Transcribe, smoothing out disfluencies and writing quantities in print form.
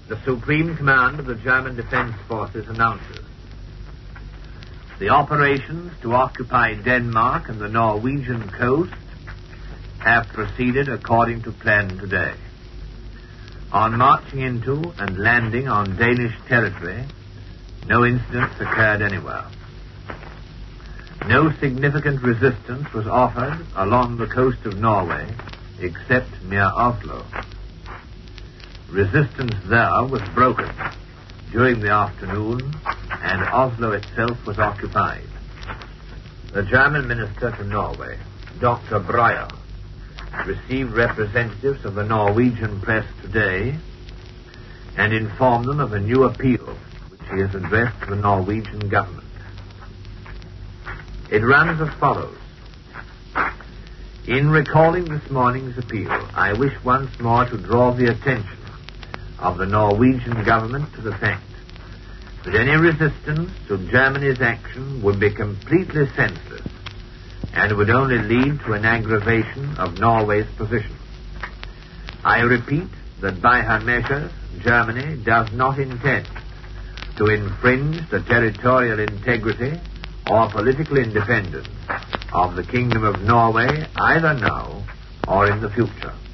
the Supreme Command of the German Defense Forces announces. The operations to occupy Denmark and the Norwegian coast have proceeded according to plan today. On marching into and landing on Danish territory, no incidents occurred anywhere. No significant resistance was offered along the coast of Norway except near Oslo. Resistance there was broken during the afternoon, and Oslo itself was occupied. The German minister to Norway, Dr. Breyer, received representatives of the Norwegian press today and informed them of a new appeal which he has addressed to the Norwegian government. It runs as follows. In recalling this morning's appeal, I wish once more to draw the attention of the Norwegian government to the fact that any resistance to Germany's action would be completely senseless and would only lead to an aggravation of Norway's position. I repeat that by her measures, Germany does not intend to infringe the territorial integrity or political independence of the Kingdom of Norway either now or in the future.